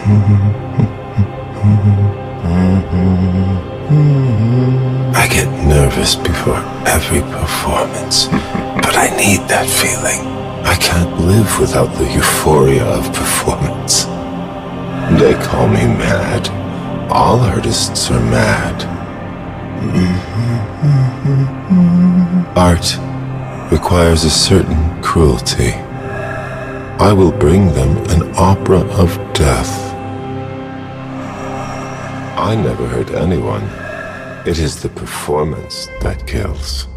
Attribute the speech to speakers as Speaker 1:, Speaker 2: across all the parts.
Speaker 1: I get nervous before every performance, but I need that feeling. I can't live without the euphoria of performance. They call me mad. All artists are mad. Art requires a certain cruelty. I will bring them an opera of death. I never hurt anyone. It is the performance that kills.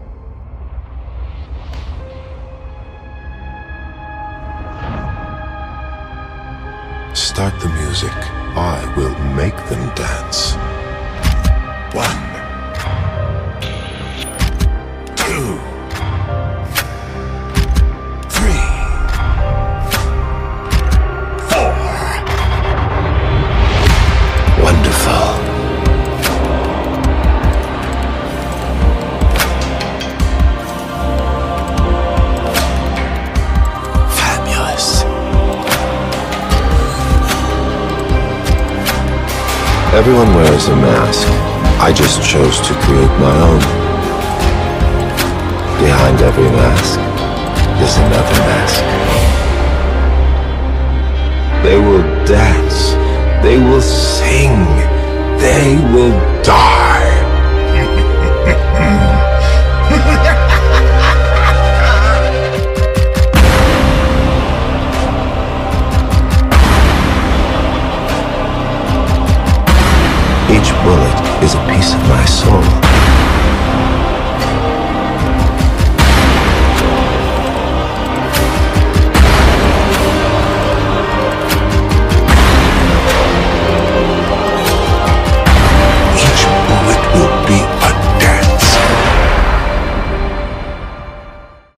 Speaker 1: Start the music. I will make them dance. 1, 2, 3, 4. Wonderful. Fabulous. Everyone wears a mask. I just chose to create my own. Behind every mask is another mask. They will dance. They will sing. They will die.